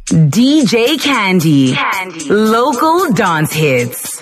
DJ Candy. Local dance hits.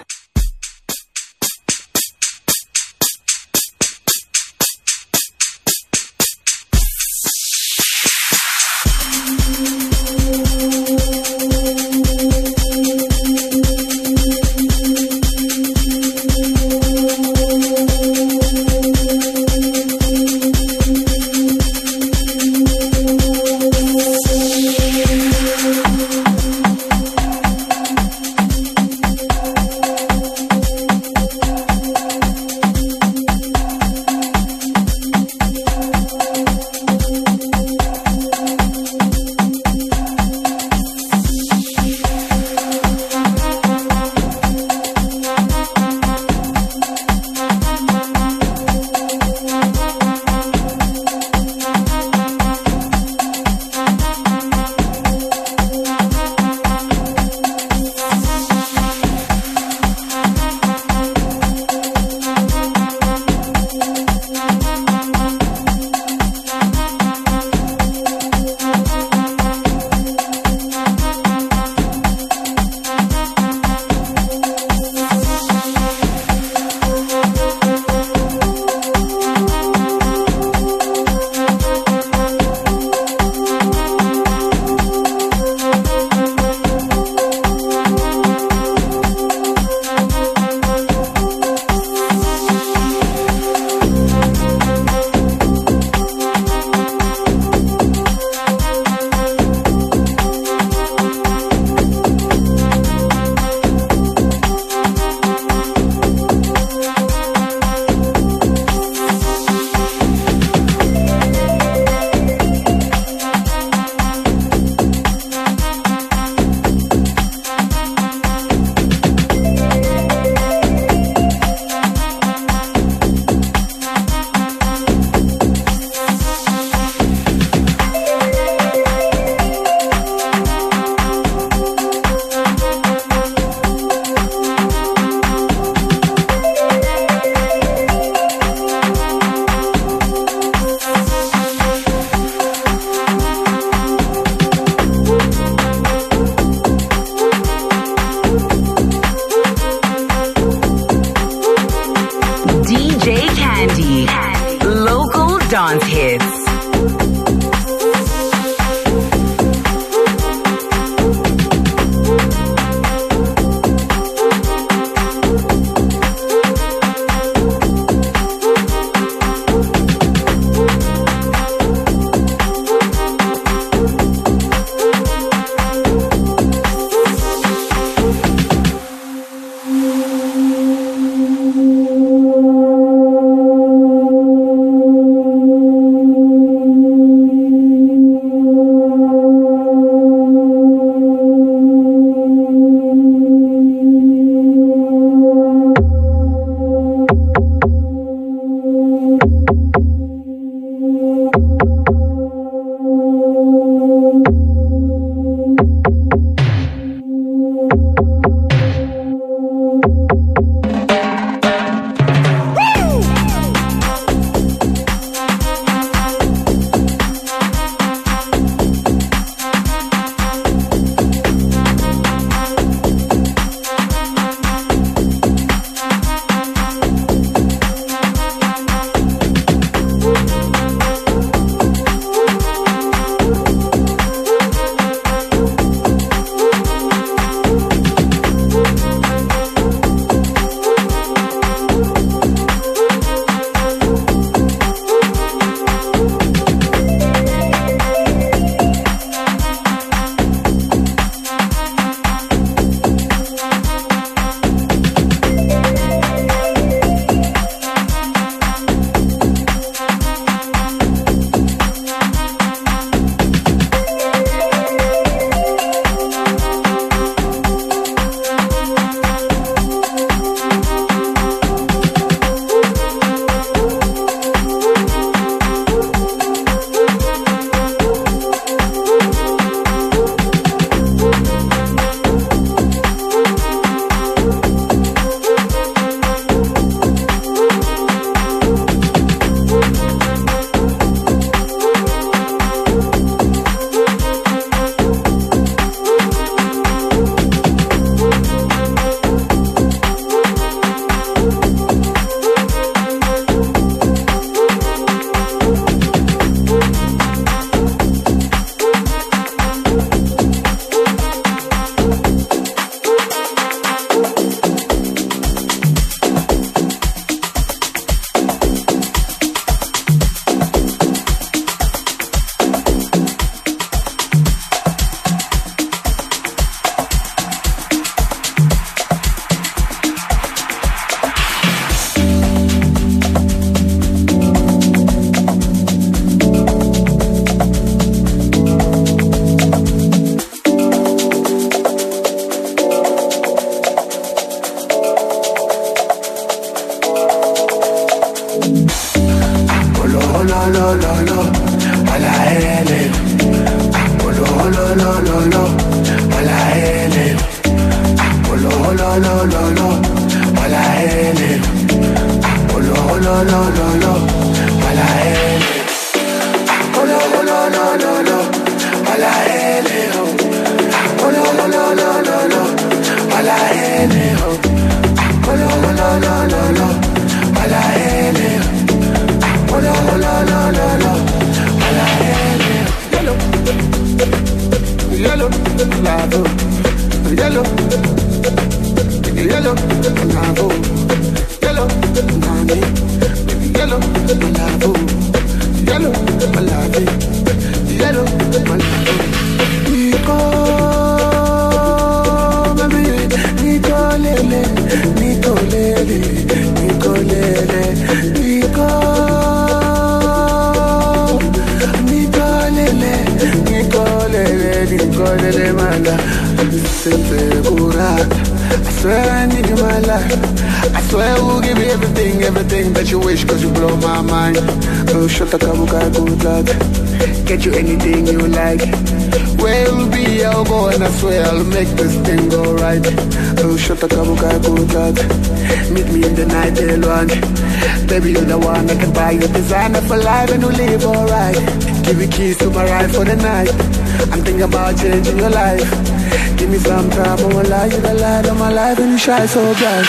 Everything that you wish, cause you blow my mind. Oh, shut the kabuka, good luck. Get you anything you like. Where will be, I'll go and I swear I'll make this thing go right. Oh, shut the kabuka, good luck. Meet me in the night, L1. Baby, you're the one that can buy you designer for life and you'll live alright. Give you keys to my ride for the night. I'm thinking about changing your life. Give me some time, I won't lie, you're the light of my life and you shine so bright.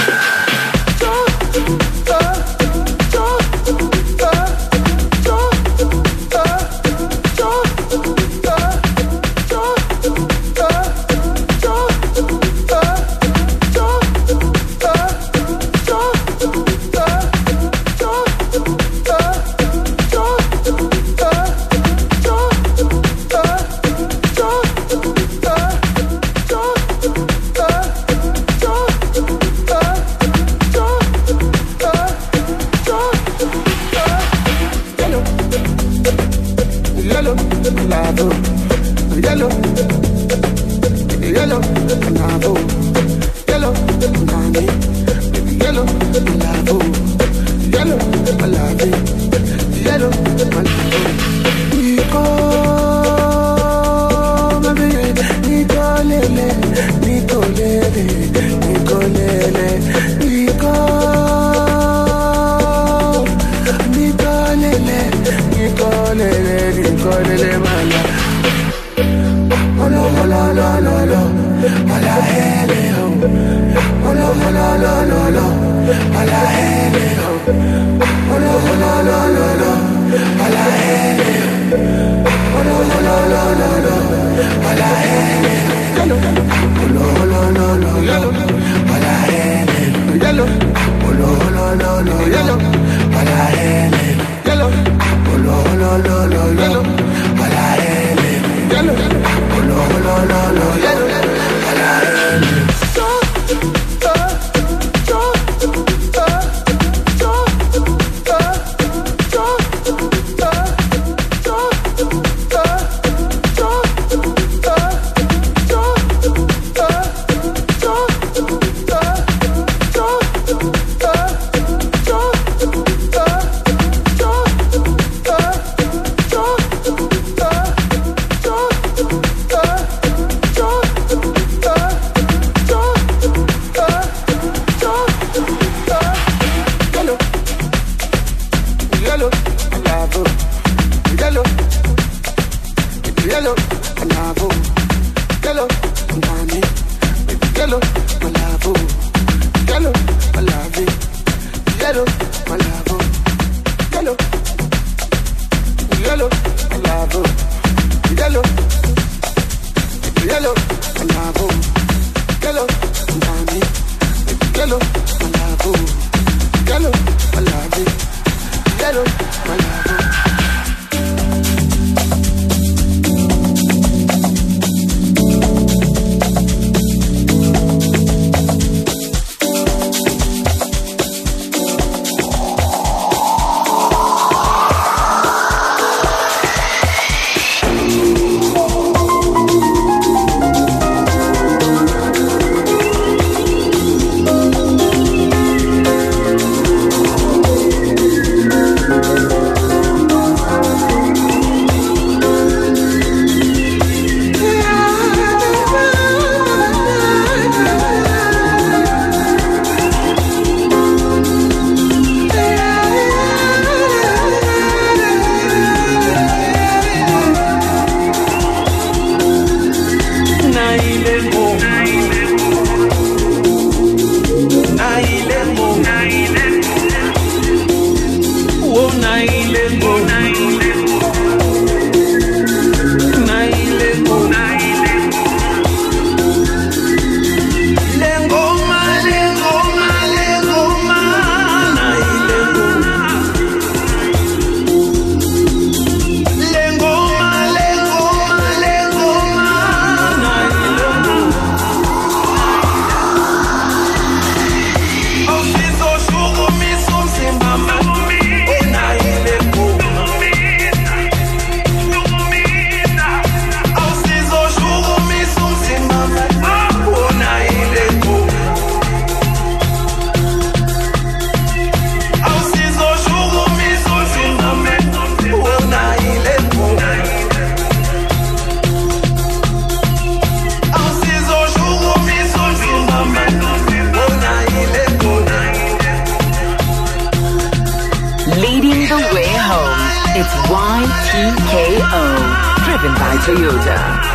Toyota.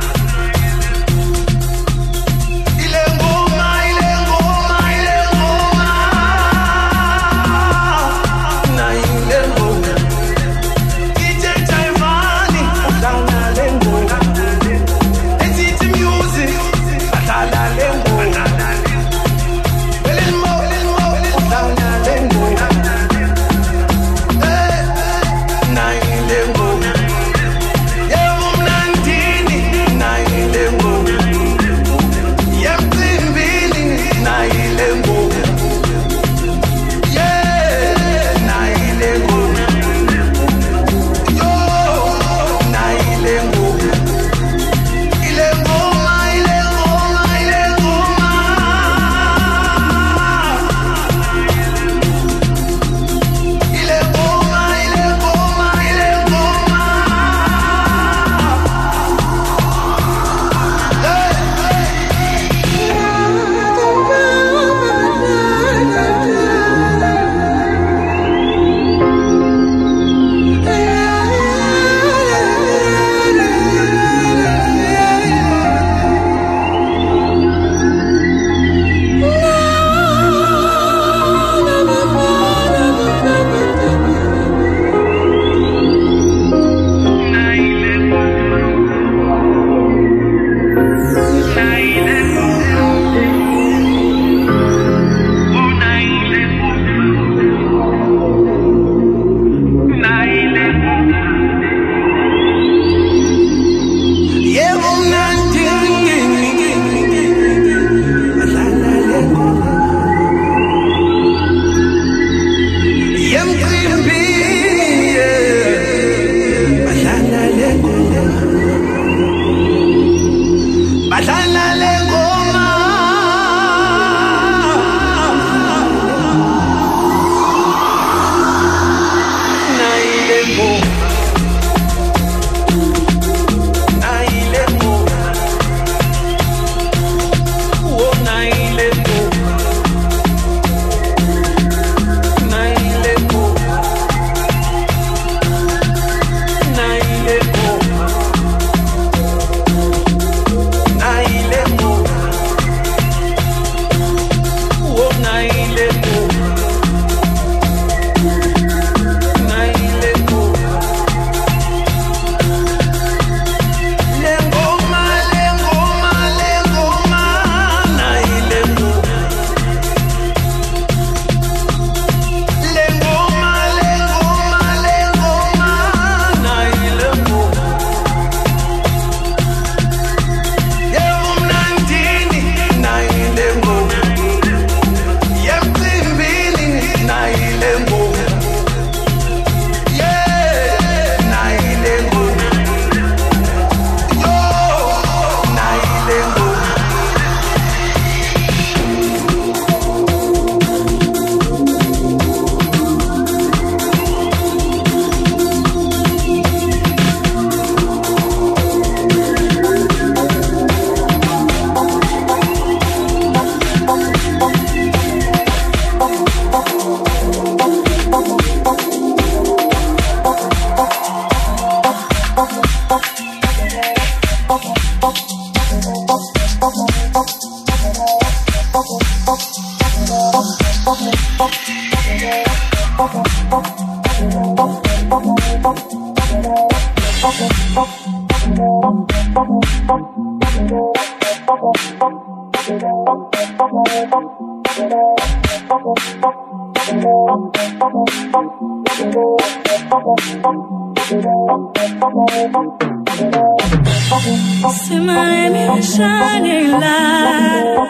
Simmering in a shining light,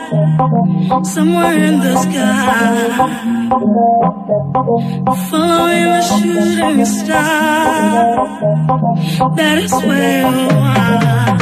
somewhere in the sky, following a shooting star, that is where you are.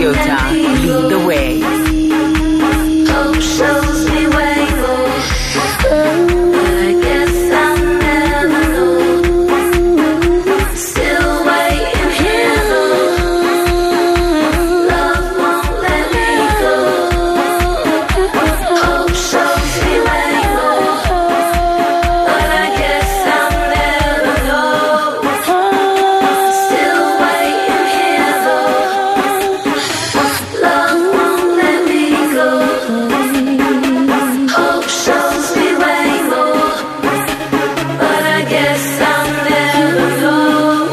Toyota, lead the way. Hope shows me way more, but I guess I'll never know. Still waiting here though, love won't let me go. Hope shows me way more, but I guess I'll never know. Still waiting here though, love won't let me go. Hope shows me way more, but I guess I'll never know.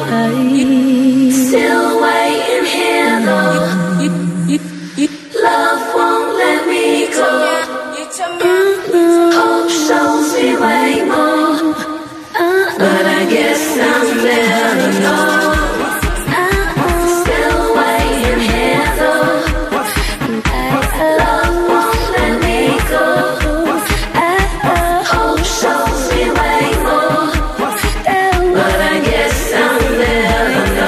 Still waiting here though, love won't let me go. Hope shows me way more, but I guess I'll never know. Still waiting here though, love won't let me go. Hope shows me way more, but I guess I'll never know.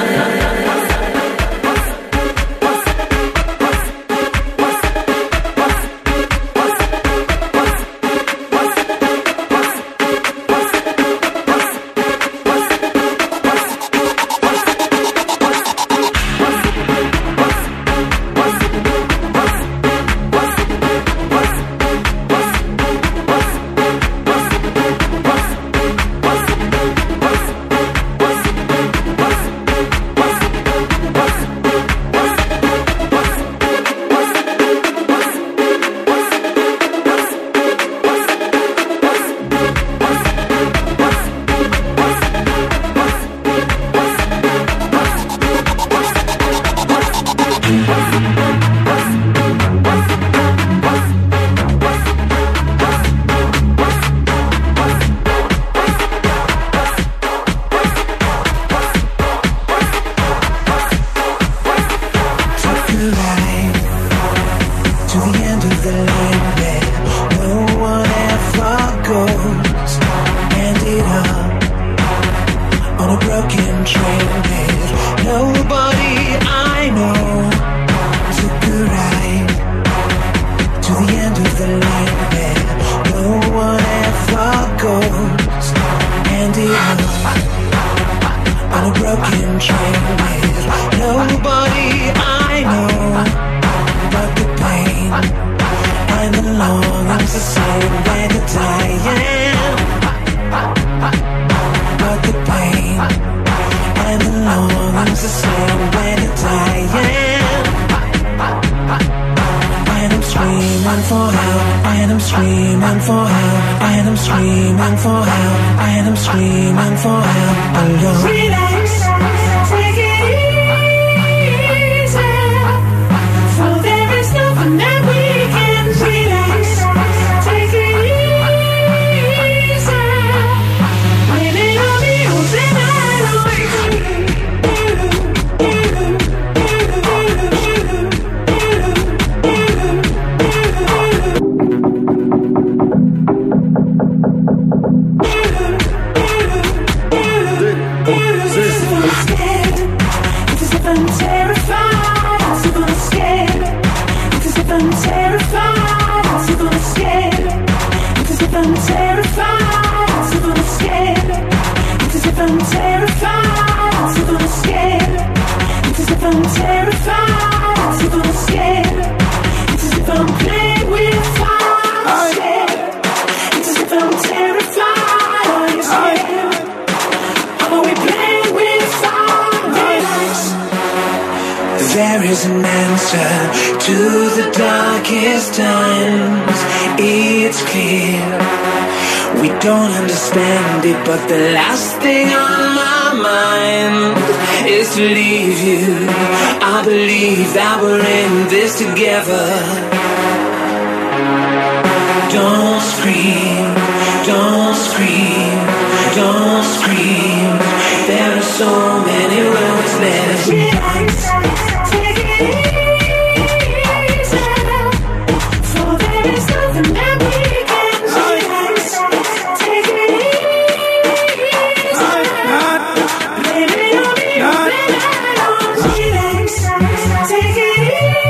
To the end of the line where no one ever goes. Ended up on a broken train with nobody I know. Took a ride to the end of the line where no one ever goes. Ended up on a broken train with nobody I know. But the pain and the longing's the same when you're dying. But the pain and the longing's the same when you're dying. And I'm screaming for help, and I'm screaming for help, and I'm screaming for help, and I'm screaming for help alone. Relax, take it easy, for there is nothing that we can. Relax, take it easy, waiting on the ocean I'm terrified, I'm super scared. It's as if I'm terrified, I'm super scared. It's as if I'm terrified, I'm super scared. It's as if I'm terrified, I'm super scared. It's as if I'm terrified, I'm super scared. It's as if I'm playing with fire, scared. It's as if I'm terrified, are you scared? Are we playing with fire? There is an answer to the darkest times. It's clear we don't understand it, but the last thing on my mind is to leave you. I believe that we're in this together. Don't scream, don't scream, don't scream. There are so many roads left. Relax, take it easy, for there is nothing that we can. Relax, take it easy, baby, you'll be open. Relax, take it easy.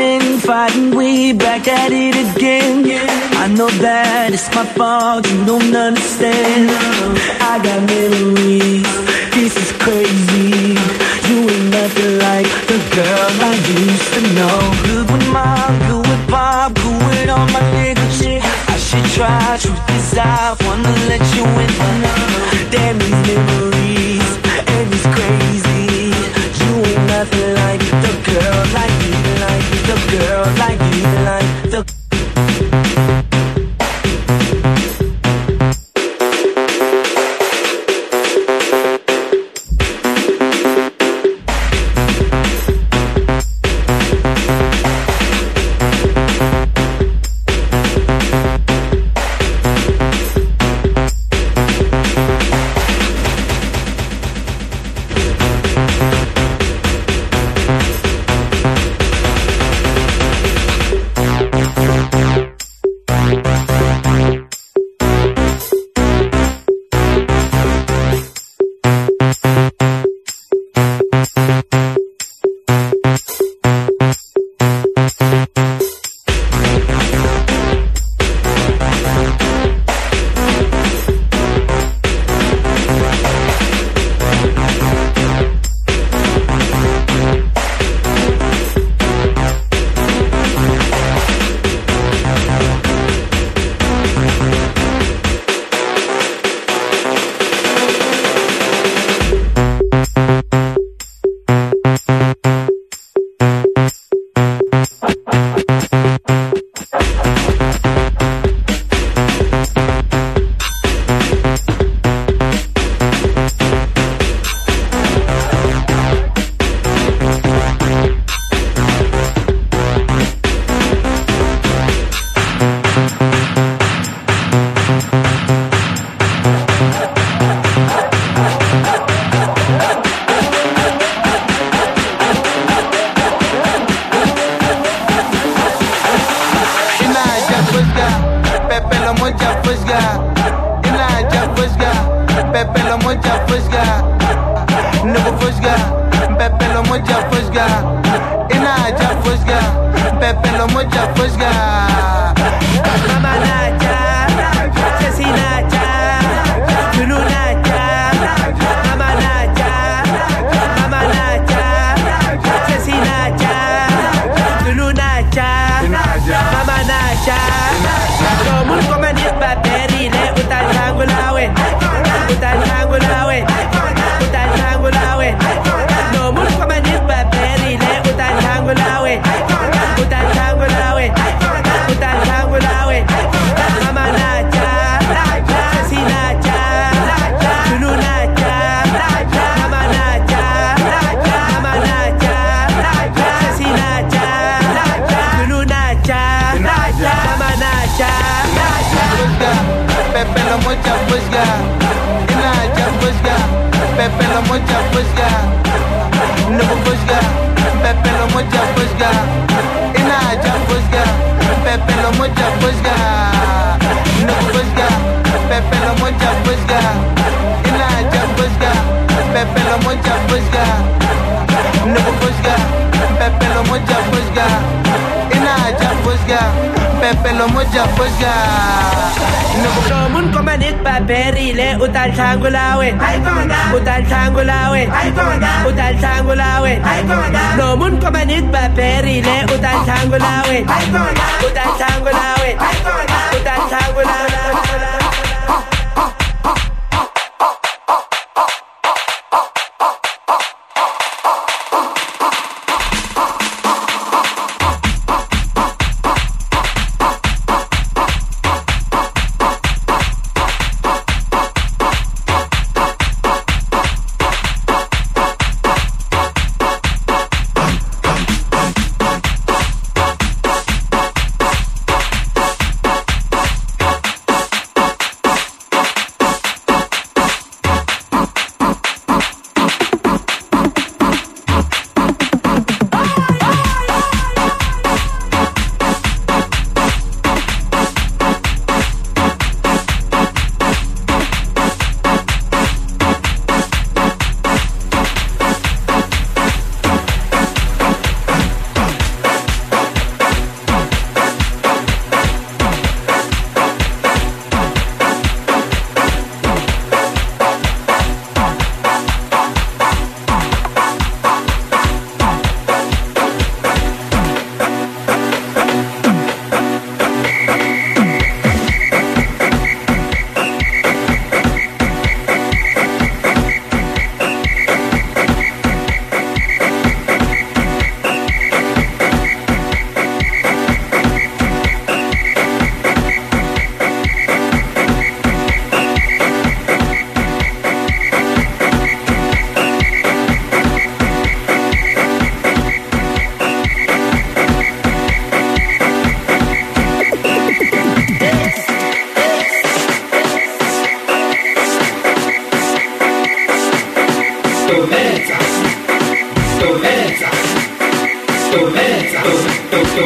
Fighting, fighting, we back at it again. I know that it's my fault, you don't understand. I got memories, this is crazy. You ain't nothing like the girl I used to know. Good with mom, good with pop, good with all my niggas. I should try, truth is I wanna let you in. Damn these memories, and it's crazy. You ain't nothing like the girl like you, like the girl like you, like the.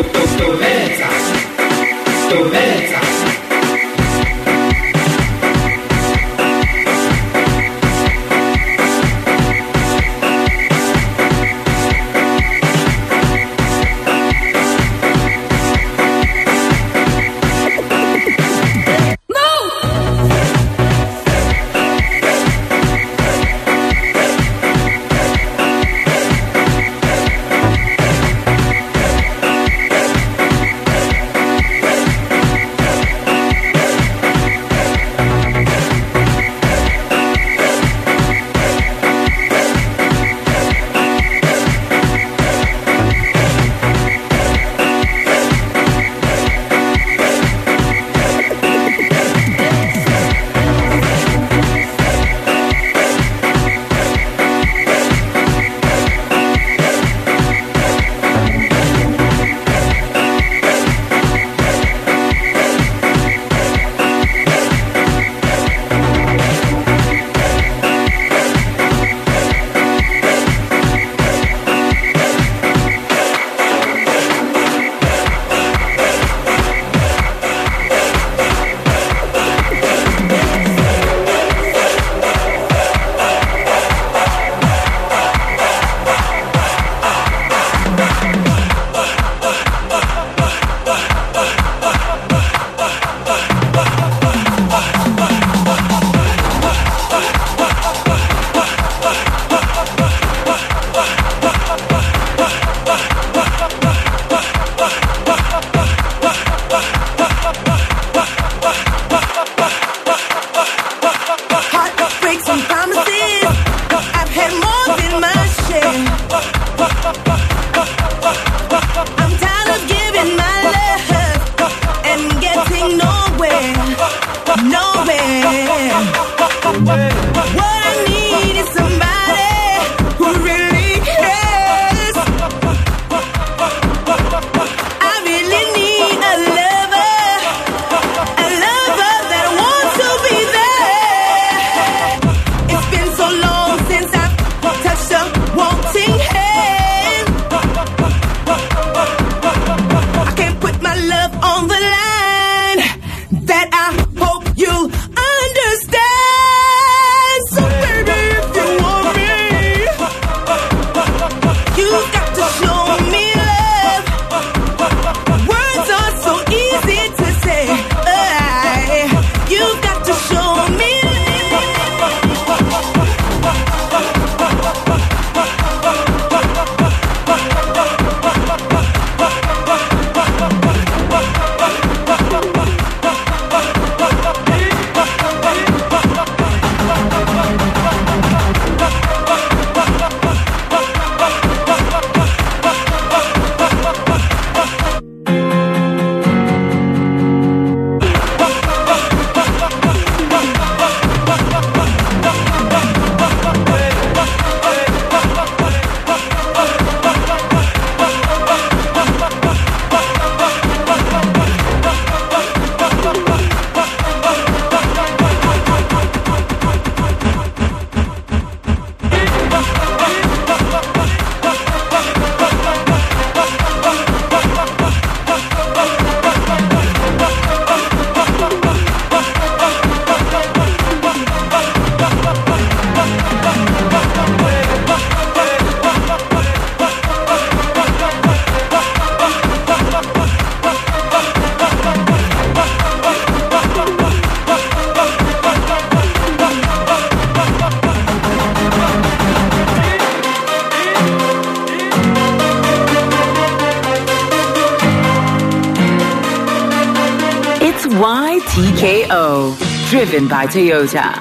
YTKO, driven by Toyota.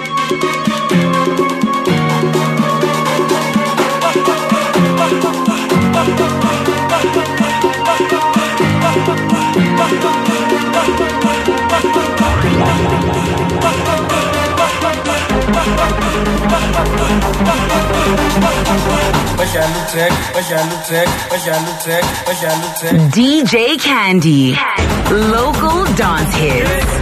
DJ Candy, local dance hits.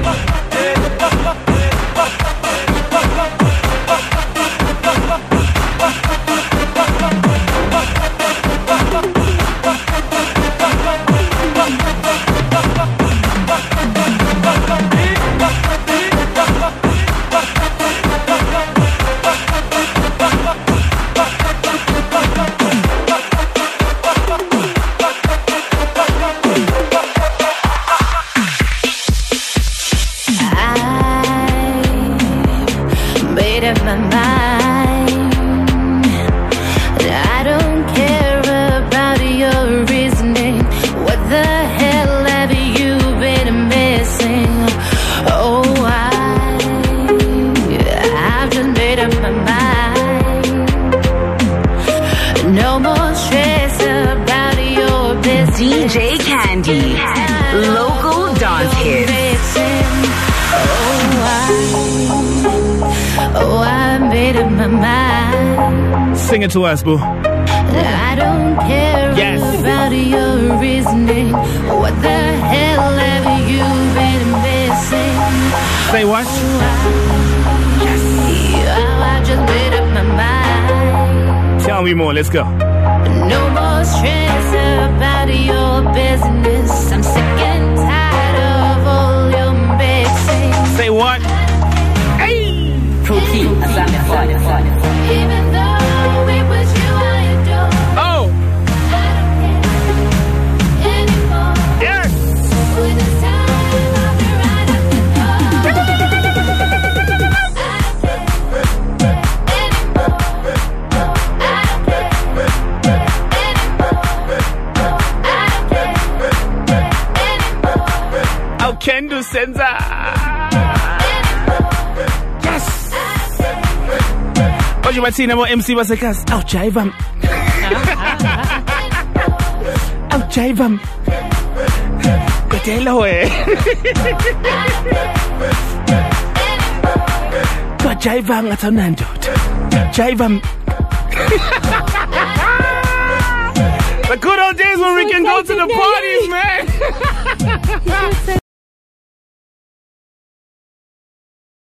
DJ Candy. Local dance hits. Oh, I made up my mind. Sing it to us, boo. I don't care about your reasoning. What the hell have you been missing? Say what? I just made up my mind. Tell me more, let's go. No more stress about your business. I'm sick and tired of all your mixing. Say what? Hey! Cookie, Even though it was you I adore. Oh! I don't care anymore. Yes! With this time I'll be right at the door. I'll can do senza. Yes! Oje bathina bo MC basekhasi. Aw jive. Aw jive. Kodela we. Ko jive ngathona ndoda. Jive. The good old days when we can go to the parties, man.